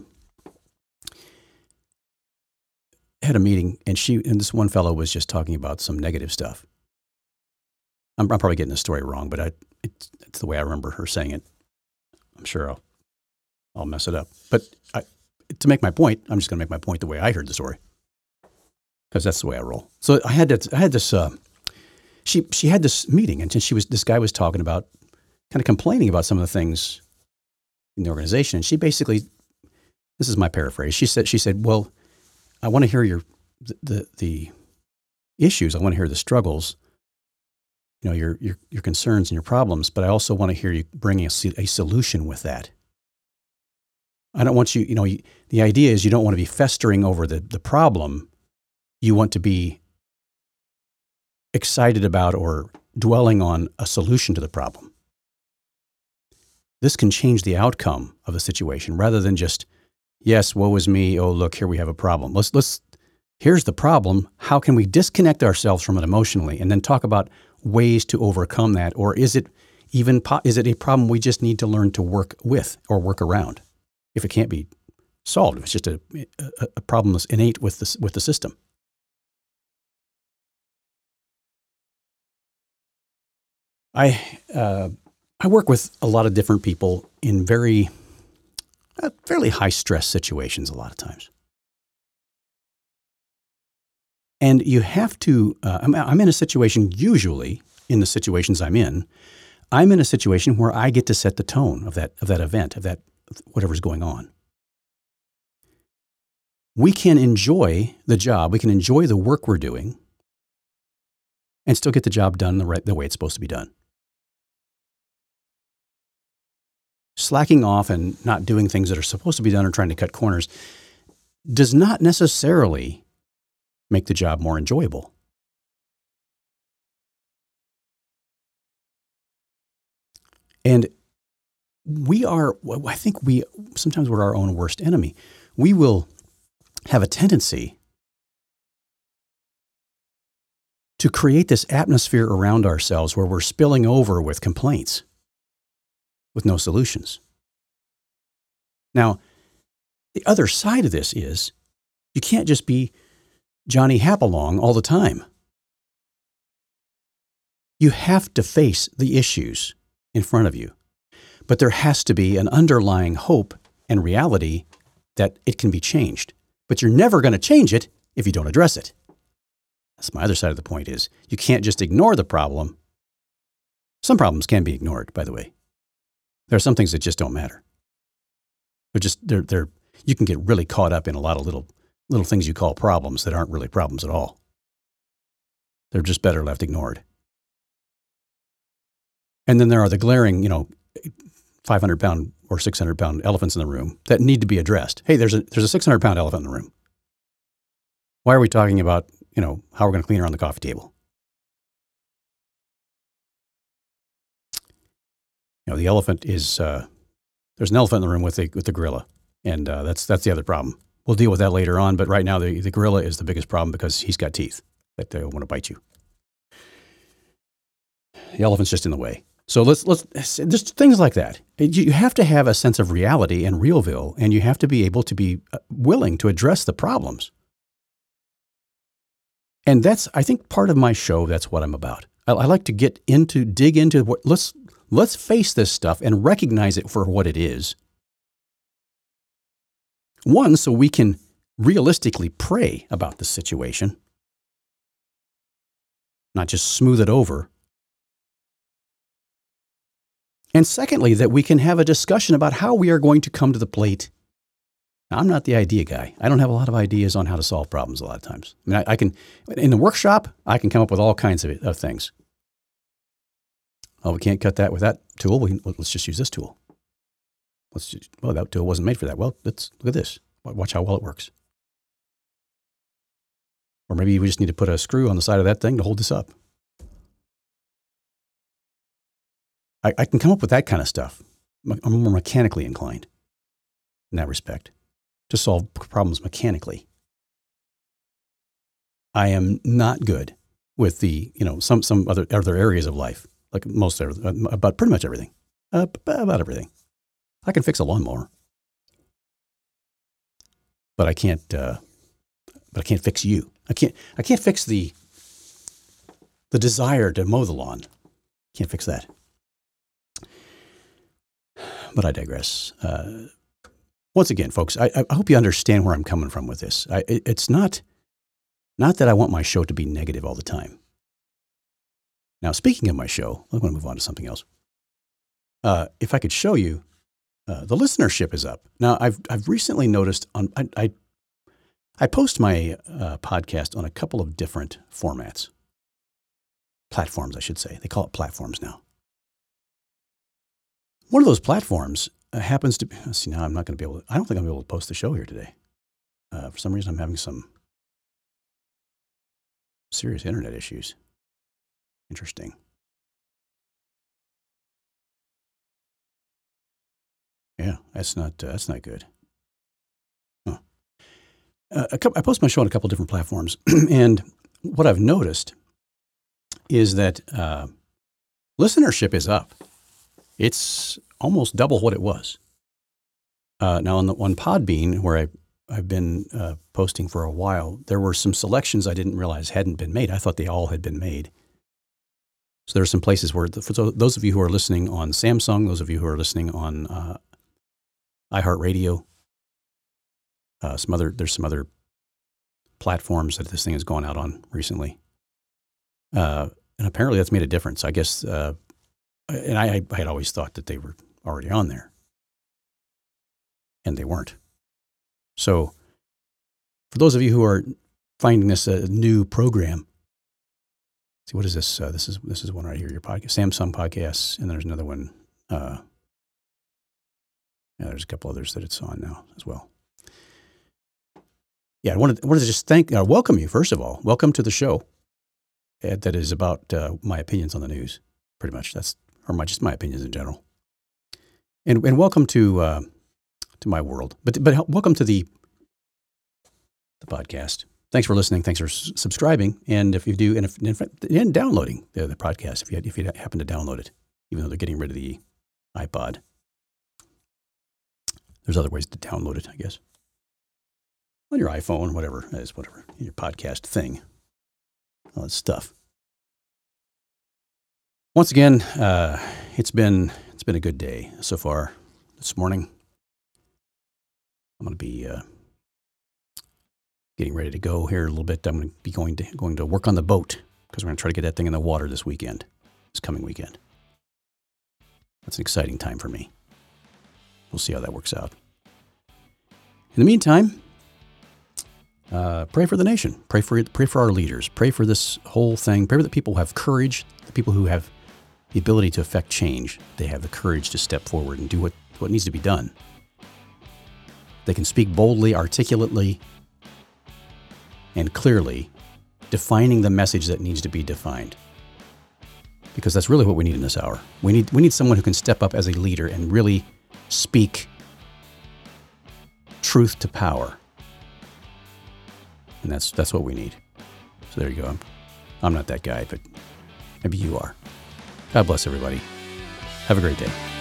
had a meeting, and she and this one fellow was just talking about some negative stuff. I'm, I'm probably getting the story wrong, but I, it's, it's the way I remember her saying it. I'm sure I'll I'll mess it up. But I, to make my point, I'm just going to make my point the way I heard the story, because that's the way I roll. So I had to, I had this. Uh, she she had this meeting, and she was this guy was talking about, kind of complaining about some of the things in the organization. And she basically, this is my paraphrase. She said she said, "Well, I want to hear your the the, the issues. I want to hear the struggles. You know, your your your concerns and your problems. But I also want to hear you bringing a, a solution with that. I don't want you. You know, you, the idea is you don't want to be festering over the the problem. You want to be excited about or dwelling on a solution to the problem. This can change the outcome of the situation rather than just, yes, woe is me. Oh, look, here we have a problem. Let's, let's, here's the problem. How can we disconnect ourselves from it emotionally and then talk about ways to overcome that? Or is it even, po- is it a problem we just need to learn to work with or work around if it can't be solved? If it's just a, a, a problem that's innate with the, with the system. I uh, I work with a lot of different people in very uh, fairly high stress situations a lot of times, and you have to. Uh, I'm, I'm in a situation usually in the situations I'm in. I'm in a situation where I get to set the tone of that of that event of that whatever's going on. We can enjoy the job. We can enjoy the work we're doing, and still get the job done the right the way it's supposed to be done. Slacking off and not doing things that are supposed to be done or trying to cut corners does not necessarily make the job more enjoyable. And we are, I think we, sometimes we're our own worst enemy. We will have a tendency to create this atmosphere around ourselves where we're spilling over with complaints, with no solutions. Now, the other side of this is you can't just be Johnny Hapalong all the time. You have to face the issues in front of you, but there has to be an underlying hope and reality that it can be changed. But you're never going to change it if you don't address it. That's my other side of the point is you can't just ignore the problem. Some problems can be ignored, by the way. There are some things that just don't matter. They're just, they're, they're, you can get really caught up in a lot of little, little things you call problems that aren't really problems at all. They're just better left ignored. And then there are the glaring, you know, five hundred pound or six hundred pound elephants in the room that need to be addressed. Hey, there's a, there's a six hundred pound elephant in the room. Why are we talking about, you know, how we're going to clean around the coffee table? You know, the elephant is, uh, there's an elephant in the room with the, with the gorilla. And uh, that's that's the other problem. We'll deal with that later on. But right now, the, the gorilla is the biggest problem because he's got teeth that they want to bite you. The elephant's just in the way. So let's, let's, just things like that. You have to have a sense of reality and realville, and you have to be able to be willing to address the problems. And that's, I think, part of my show. That's what I'm about. I, I like to get into, dig into what, let's, Let's face this stuff and recognize it for what it is. One, so we can realistically pray about the situation, not just smooth it over. And secondly, that we can have a discussion about how we are going to come to the plate. Now, I'm not the idea guy. I don't have a lot of ideas on how to solve problems a lot of times. I mean, I, I can, in the workshop, I can come up with all kinds of, of things. Oh, we can't cut that with that tool. We, well, let's just use this tool. Let's just, well, that tool wasn't made for that. Well, let's look at this. Watch how well it works. Or maybe we just need to put a screw on the side of that thing to hold this up. I, I can come up with that kind of stuff. I'm more mechanically inclined in that respect, to solve problems mechanically. I am not good with the, you know, some, some other, other areas of life, like most, about pretty much everything, uh, about everything. I can fix a lawnmower, but I can't, uh, but I can't fix you. I can't, I can't fix the, the desire to mow the lawn. Can't fix that. But I digress. Uh, once again, folks, I, I hope you understand where I'm coming from with this. I, it, it's not, not that I want my show to be negative all the time. Now, speaking of my show, I'm going to move on to something else. Uh, if I could show you, uh, the listenership is up. Now, I've I've recently noticed on I I, I post my uh, podcast on a couple of different formats, platforms, I should say. They call it platforms now. One of those platforms uh, happens to be, let's see, now I'm not going to be able to, I don't think I'm going to be able to post the show here today. Uh, for some reason, I'm having some serious internet issues. Interesting. Yeah, that's not, uh, that's not good. Huh. Uh, a couple, I post my show on a couple different platforms, and what I've noticed is that uh, listenership is up. It's almost double what it was. Uh, now, on the on Podbean, where I, I've been uh, posting for a while, there were some selections I didn't realize hadn't been made. I thought they all had been made. So there are some places where, the, for those of you who are listening on Samsung, those of you who are listening on uh, iHeartRadio, uh, some other there's some other platforms that this thing has gone out on recently, uh, and apparently that's made a difference. I guess. Uh, And I, I had always thought that they were already on there. And they weren't. So for those of you who are finding this a new program, see, what is this? Uh, this is this is one right here, your podcast, Samsung Podcasts, and there's another one. Uh, yeah, there's a couple others that it's on now as well. Yeah, I wanted, I wanted to just thank, uh, welcome you, first of all. Welcome to the show uh, that is about uh, my opinions on the news, pretty much. That's or my, just my opinions in general. And and welcome to uh, to my world. But but welcome to the the podcast. Thanks for listening. Thanks for s- subscribing. And if you do, and if and downloading the, the podcast, if you if you happen to download it, even though they're getting rid of the iPod, there's other ways to download it, I guess, on your iPhone, whatever it is, whatever your podcast thing, all that stuff. Once again, uh, it's been it's been a good day so far. This morning, I'm going to be uh, getting ready to go here in a little bit. I'm going to be going to going to work on the boat because we're going to try to get that thing in the water this weekend, this coming weekend. That's an exciting time for me. We'll see how that works out. In the meantime, uh, pray for the nation. Pray for pray for our leaders. Pray for this whole thing. Pray that people who have courage, the people who have the ability to affect change. They have the courage to step forward and do what, what needs to be done. They can speak boldly, articulately, and clearly, defining the message that needs to be defined. Because that's really what we need in this hour. We need we need someone who can step up as a leader and really speak truth to power. And that's that's what we need. So there you go. I'm, I'm not that guy, but maybe you are. God bless everybody. Have a great day.